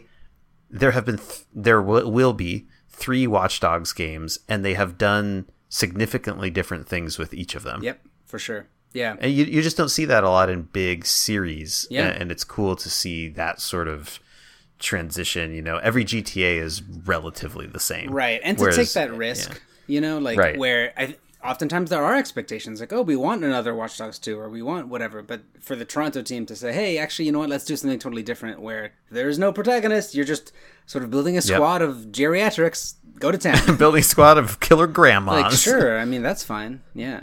there will be 3 Watch Dogs games, and they have done significantly different things with each of them. Yep, for sure. Yeah. And you just don't see that a lot in big series. Yeah. And it's cool to see that sort of transition. Every GTA is relatively the same. Right. And to take that risk, where oftentimes there are expectations like, oh, we want another Watch Dogs 2 or we want whatever. But for the Toronto team to say, hey, actually, you know what? Let's do something totally different where there's no protagonist. You're just sort of building a squad of geriatrics. Go to town. Building a squad of killer grandmas. Like, sure. I mean, that's fine. Yeah.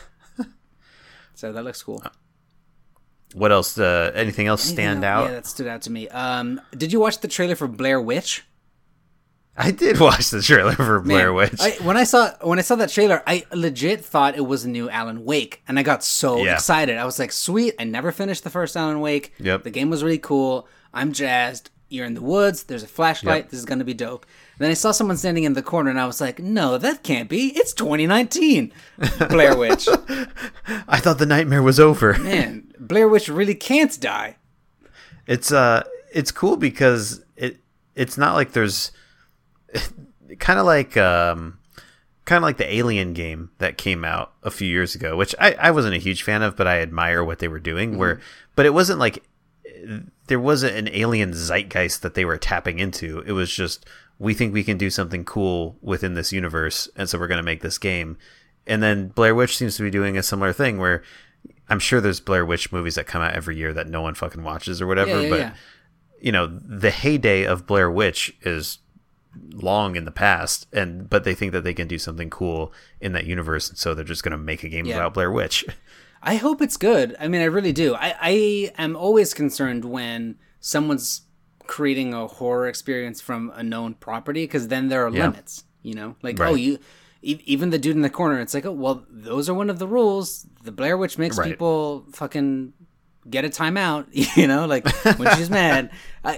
So that looks cool. What else? Anything else stand out? Yeah, that stood out to me. Did you watch the trailer for Blair Witch? I did watch the trailer for Blair Witch. When I saw that trailer, I legit thought it was a new Alan Wake, and I got so excited. I was like, sweet. I never finished the first Alan Wake. Yep. The game was really cool. I'm jazzed. You're in the woods. There's a flashlight. Yep. This is going to be dope. Then I saw someone standing in the corner, and I was like, no, that can't be. It's 2019. Blair Witch. I thought the nightmare was over. Man, Blair Witch really can't die. It's cool because it's not like there's kind of like the Alien game that came out a few years ago, which I wasn't a huge fan of, but I admire what they were doing. But it wasn't like there wasn't an alien zeitgeist that they were tapping into. It was just, we think we can do something cool within this universe, and so we're going to make this game. And then Blair Witch seems to be doing a similar thing where I'm sure there's Blair Witch movies that come out every year that no one fucking watches or whatever. But you know, the heyday of Blair Witch is long in the past, but they think that they can do something cool in that universe, and so they're just going to make a game about Blair Witch. I hope it's good. I mean, I really do. I am always concerned when someone's creating a horror experience from a known property, because then there are limits, you know? Like, even the dude in the corner, it's like, oh, well, those are one of the rules. The Blair Witch makes people fucking get a timeout, you know, like when she's mad.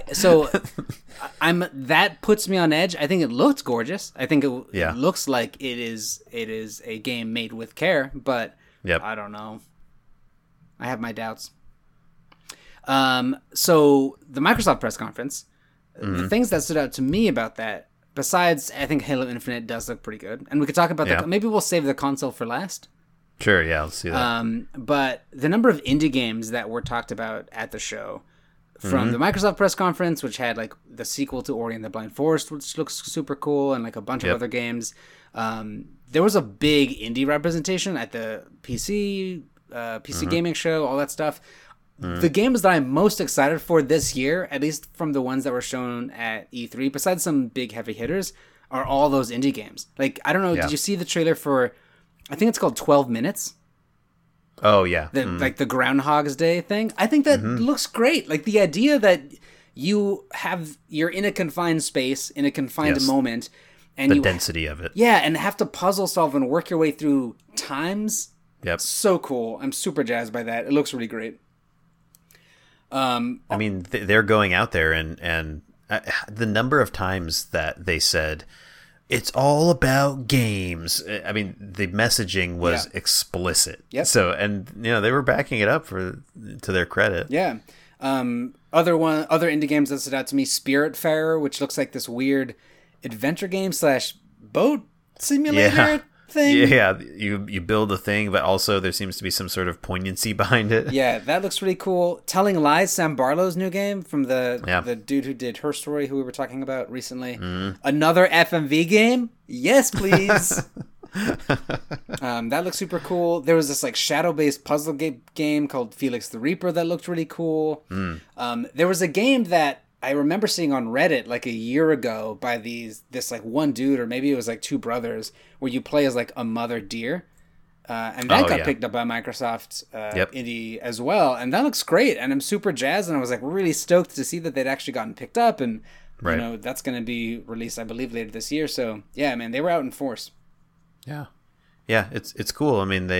That puts me on edge. I think it looks gorgeous. I think it looks like it is a game made with care, but I don't know. I have my doubts. So the Microsoft press conference, the things that stood out to me about that, besides, I think Halo Infinite does look pretty good, and we could talk about maybe we'll save the console for last. Sure, yeah, let's see that. But the number of indie games that were talked about at the show, from the Microsoft press conference, which had like the sequel to Ori and the Blind Forest, which looks super cool, and like a bunch of other games. There was a big indie representation at the PC gaming show, all that stuff. The games that I'm most excited for this year, at least from the ones that were shown at E3, besides some big heavy hitters, are all those indie games. Like, I don't know, did you see the trailer for, I think it's called 12 Minutes? Oh, yeah. Like the Groundhog's Day thing. I think that looks great. Like the idea that you're in a confined space, in a confined moment. And the density of it. Yeah, and have to puzzle solve and work your way through times. Yep. So cool. I'm super jazzed by that. It looks really great. I mean, they're going out there and the number of times that they said, it's all about games. I mean, the messaging was explicit. Yep. So, and you know, they were backing it up to their credit. Yeah. Other indie games that stood out to me, Spiritfarer, which looks like this weird adventure game / boat simulator thing. Yeah, you build a thing, but also there seems to be some sort of poignancy behind it. Yeah, that looks really cool. Telling Lies, Sam Barlow's new game from the dude who did Her Story, who we were talking about recently. Another FMV game? Yes, please. That looks super cool. There was this like shadow-based puzzle game called Felix the Reaper that looked really cool. There was a game that I remember seeing on Reddit like a year ago by this like one dude, or maybe it was like two brothers, where you play as like a mother deer. And that got picked up by Microsoft indie as well. And that looks great. And I'm super jazzed. And I was like really stoked to see that they'd actually gotten picked up. And, you know, that's going to be released, I believe, later this year. So, yeah, man, they were out in force. Yeah. Yeah, it's cool. I mean,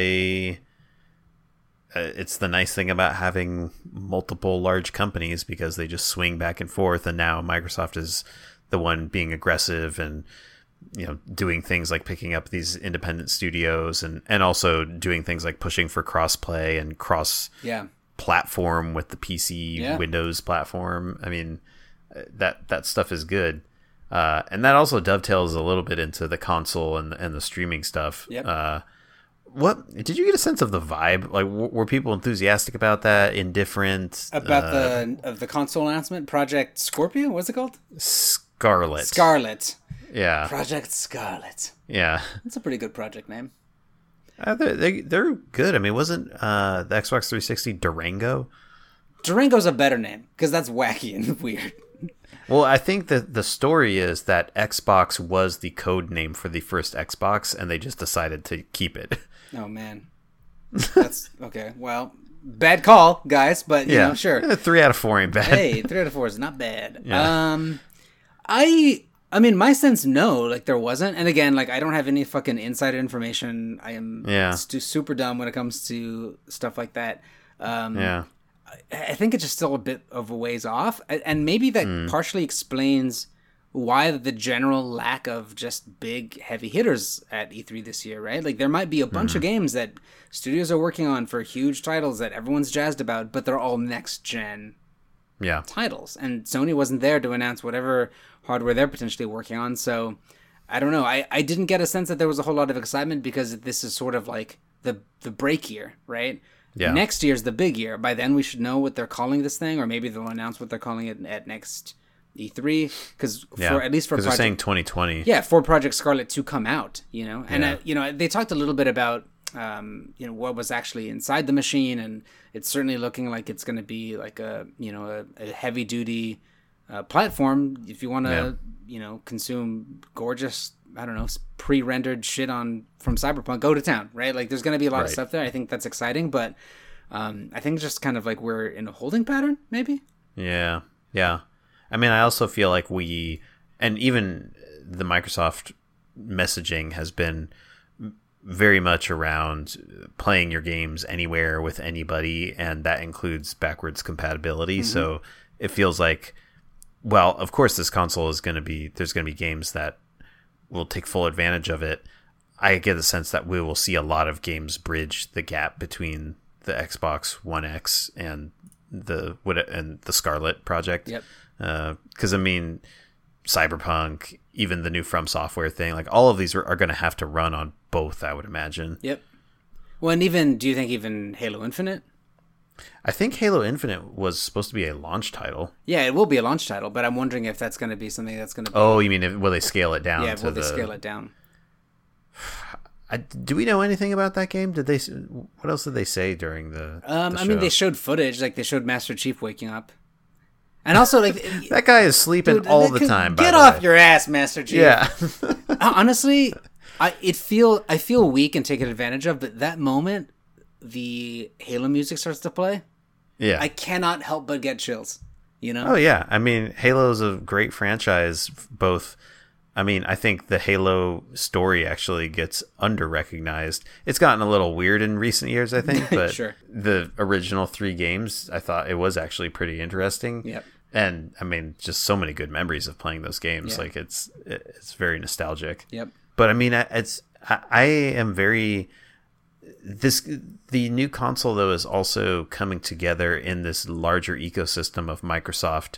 it's the nice thing about having multiple large companies, because they just swing back and forth, and now Microsoft is the one being aggressive and, you know, doing things like picking up these independent studios and also doing things like pushing for cross-play and cross-platform with the PC Windows platform. I mean, that stuff is good. And that also dovetails a little bit into the console and the streaming stuff. What did you get a sense of the vibe? Like, were people enthusiastic about that? Indifferent about the console announcement? Project Scorpio? What's it called? Scarlet. Yeah. Project Scarlet. Yeah. That's a pretty good project name. They're good. I mean, wasn't the Xbox 360 Durango? Durango's a better name, because that's wacky and weird. Well, I think that the story is that Xbox was the code name for the first Xbox, and they just decided to keep it. Oh, man. That's okay. Well, bad call, guys, but you know, sure. 3 out of 4 ain't bad. Hey, 3 out of 4 is not bad. Yeah. I mean, my sense, no, like there wasn't. And again, like I don't have any fucking insider information. I am super dumb when it comes to stuff like that. I think it's just still a bit of a ways off. And maybe that partially explains why the general lack of just big heavy hitters at E3 this year, right? Like there might be a bunch of games that studios are working on for huge titles that everyone's jazzed about, but they're all next gen titles. And Sony wasn't there to announce whatever hardware they're potentially working on. So I don't know. I didn't get a sense that there was a whole lot of excitement, because this is sort of like the break year, right? Yeah. Next year's the big year. By then we should know what they're calling this thing, or maybe they'll announce what they're calling it at next E3, because at least for Project, they're saying 2020. Yeah, for Project Scarlet to come out, you know, and you know, they talked a little bit about what was actually inside the machine, and it's certainly looking like it's going to be like a heavy duty platform if you want to consume gorgeous, I don't know, pre-rendered shit from Cyberpunk. Go to town, right? Like there's going to be a lot of stuff there. I think that's exciting, but I think just kind of like we're in a holding pattern, maybe. Yeah. I mean, I also feel like and even the Microsoft messaging has been very much around playing your games anywhere with anybody, and that includes backwards compatibility. Mm-hmm. So it feels like, well, of course this console there's going to be games that will take full advantage of it. I get the sense that we will see a lot of games bridge the gap between the Xbox One X and the Scarlet project. Yep. Because I mean, Cyberpunk, even the new From Software thing, like all of these are going to have to run on both, I would imagine. Yep. Well, and do you think even Halo Infinite? I think Halo Infinite was supposed to be a launch title. Yeah, it will be a launch title, but I'm wondering if that's going to be something that's going to be... Oh, you mean, will they scale it down? Yeah, will they scale it down? Do we know anything about that game? What else did they say during the show? I mean, they showed footage, like they showed Master Chief waking up. And also, like... that guy is sleeping all the time, Get off your ass, Master Chief. Yeah. Honestly, I feel weak and taken advantage of, but that moment the Halo music starts to play, yeah, I cannot help but get chills, Oh yeah, I mean, Halo's a great franchise, both. I mean, I think the Halo story actually gets under-recognized. It's gotten a little weird in recent years, I think, but sure. The original 3 games, I thought it was actually pretty interesting. Yep. And I mean, just so many good memories of playing those games. Yeah. Like it's very nostalgic. Yep. But I mean, I am very... The new console, though, is also coming together in this larger ecosystem of Microsoft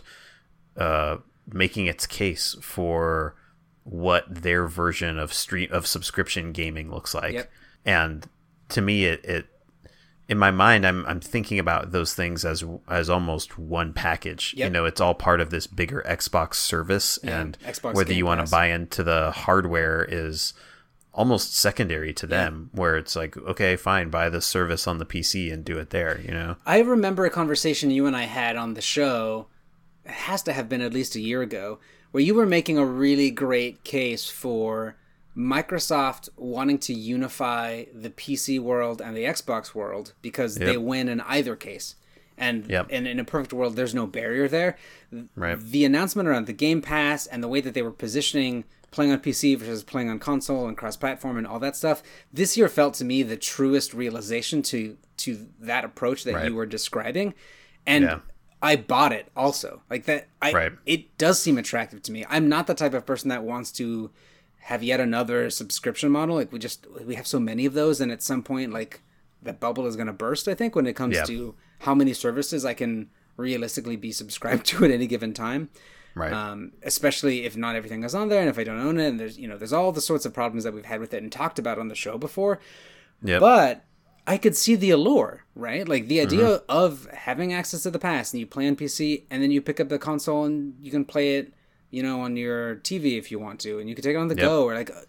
making its case for what their version of subscription gaming looks like. Yep. And to me, it in my mind, I'm thinking about those things as almost one package. Yep. It's all part of this bigger Xbox service, and Xbox whether Game you want Pass. to buy into the hardware is almost secondary to them, where it's like, okay, fine, buy the service on the PC and do it there, I remember a conversation you and I had on the show, it has to have been at least a year ago, where you were making a really great case for Microsoft wanting to unify the PC world and the Xbox world because they win in either case. And in a perfect world, there's no barrier there. Right. The announcement around the Game Pass and the way that they were positioning playing on PC versus playing on console and cross-platform and all that stuff, this year felt to me the truest realization to that approach that you were describing. And I bought it also. Like that, it does seem attractive to me. I'm not the type of person that wants to have yet another subscription model. Like we have so many of those, and at some point, like that bubble is going to burst, I think, when it comes to how many services I can realistically be subscribed to at any given time. Right. Especially if not everything is on there, and if I don't own it, and there's all the sorts of problems that we've had with it and talked about on the show before. Yep. But I could see the allure, right? Like the idea of having access to the past, and you play on PC, and then you pick up the console and you can play it, on your TV if you want to, and you can take it on the go, or like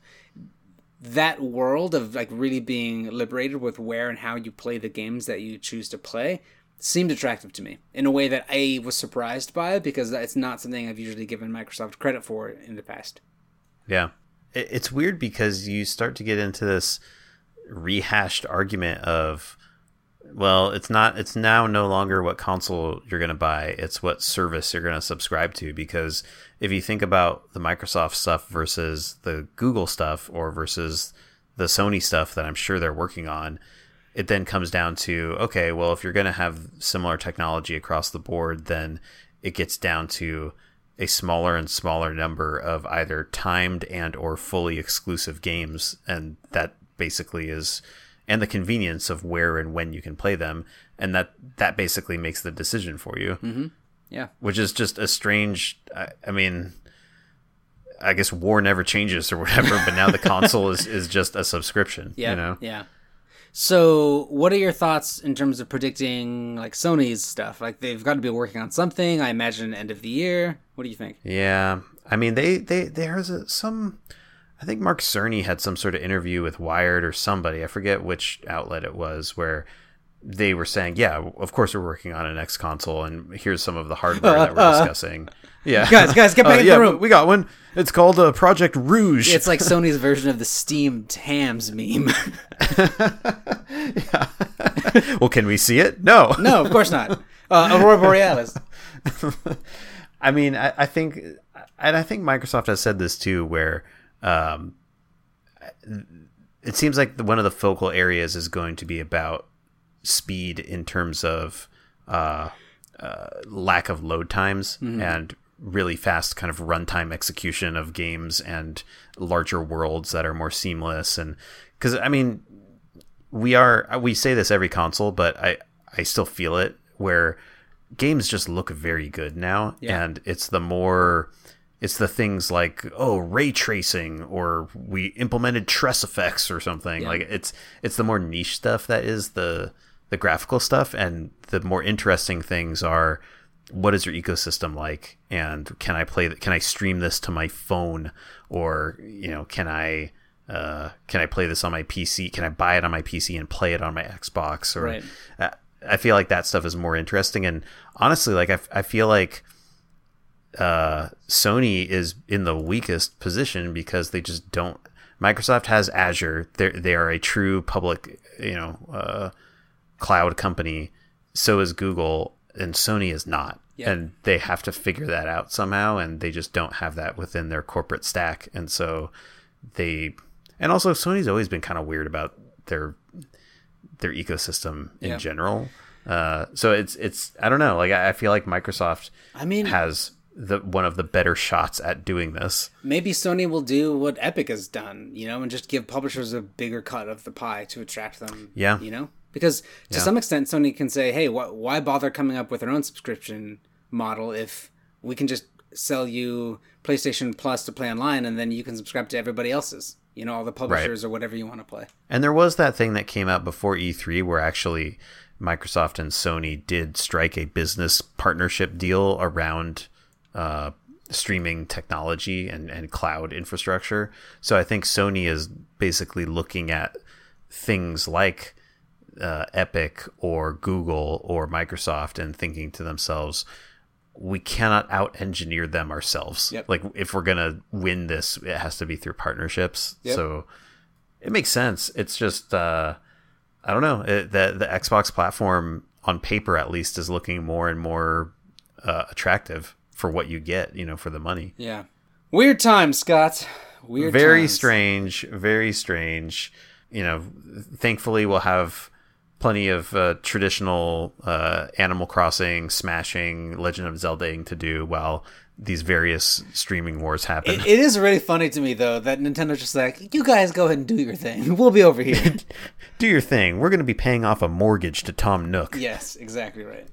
that world of like really being liberated with where and how you play the games that you choose to play seemed attractive to me in a way that I was surprised by, because it's not something I've usually given Microsoft credit for in the past. Yeah. It's weird because you start to get into this rehashed argument of, well, it's now no longer what console you're going to buy. It's what service you're going to subscribe to. Because if you think about the Microsoft stuff versus the Google stuff or versus the Sony stuff that I'm sure they're working on, it then comes down to, okay, well, if you're going to have similar technology across the board, then it gets down to a smaller and smaller number of either timed and or fully exclusive games. And that basically is, and the convenience of where and when you can play them. And that basically makes the decision for you. Mm-hmm. Yeah. Which is just a strange, I mean, I guess war never changes or whatever, but now the console is just a subscription. Yeah. Yeah. So what are your thoughts in terms of predicting like Sony's stuff? Like they've got to be working on something, I imagine, end of the year. What do you think? Yeah. I mean, there's some, I think Mark Cerny had some sort of interview with Wired or somebody. I forget which outlet it was, where they were saying, yeah, of course we're working on an X console, and here's some of the hardware that we're discussing. Yeah, guys, get back in the room. We got one. It's called Project Rouge. It's like Sony's version of the steamed hams meme. Yeah. Well, can we see it? No. No, of course not. Aurora Borealis. I mean, I think Microsoft has said this too, where it seems like one of the focal areas is going to be about speed in terms of lack of load times and really fast kind of runtime execution of games and larger worlds that are more seamless. And because I mean, we say this every console, but I still feel it, where games just look very good now. Yeah. And it's the things like, ray tracing, or we implemented Tress effects or something. Yeah. Like it's the more niche stuff that is the graphical stuff, and the more interesting things are, what is your ecosystem like, and can I stream this to my phone, or can I play this on my PC? Can I buy it on my PC and play it on my Xbox? Or right. I feel like that stuff is more interesting. And honestly, like I feel like Sony is in the weakest position because they just don't. Microsoft has Azure. They are a true public, cloud company. So is Google, and Sony is not. Yep. And they have to figure that out somehow, and they just don't have that within their corporate stack. And so and also Sony's always been kind of weird about their ecosystem in general. So it's I don't know. Like I feel like Microsoft has one of the better shots at doing this. Maybe Sony will do what Epic has done, and just give publishers a bigger cut of the pie to attract them. Yeah. Because to some extent Sony can say, hey, why bother coming up with their own subscription model if we can just sell you PlayStation Plus to play online, and then you can subscribe to everybody else's, all the publishers or whatever you want to play. And there was that thing that came out before E3 where actually Microsoft and Sony did strike a business partnership deal around streaming technology and cloud infrastructure. So I think Sony is basically looking at things like Epic or Google or Microsoft and thinking to themselves, we cannot out-engineer them ourselves. Yep. Like, if we're going to win this, it has to be through partnerships. Yep. So it makes sense. It's just, I don't know, the Xbox platform on paper at least is looking more and more attractive for what you get, for the money. Yeah. Weird times, Scott. Weird times. Very strange. Thankfully we'll have plenty of traditional Animal Crossing, smashing, Legend of Zelda-ing to do while these various streaming wars happen. It is really funny to me, though, that Nintendo's just like, you guys go ahead and do your thing. We'll be over here. Do your thing. We're going to be paying off a mortgage to Tom Nook. Yes, exactly right.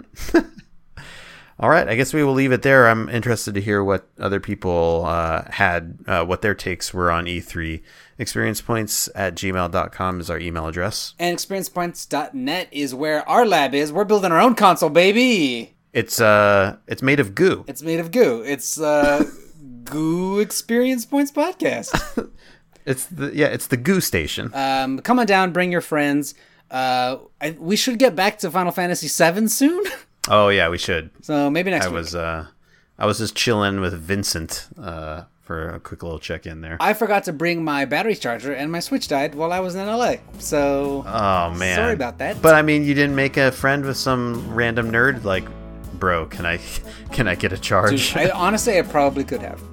All right, I guess we will leave it there. I'm interested to hear what other people had, what their takes were on E3. Experiencepoints@gmail.com is our email address. And experiencepoints.net is where our lab is. We're building our own console, baby. It's made of goo. It's made of goo. It's Goo Experience Points Podcast. It's the Goo Station. Come on down, bring your friends. We should get back to Final Fantasy VII soon. Oh yeah, we should. So maybe next week. I was just chilling with Vincent for a quick little check-in there. I forgot to bring my battery charger, and my Switch died while I was in LA. So, oh man, sorry about that. But I mean, you didn't make a friend with some random nerd like, bro, can I get a charge? Dude, I probably could have.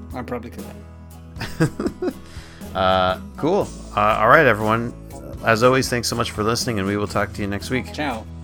Cool. All right, everyone. As always, thanks so much for listening, and we will talk to you next week. Ciao.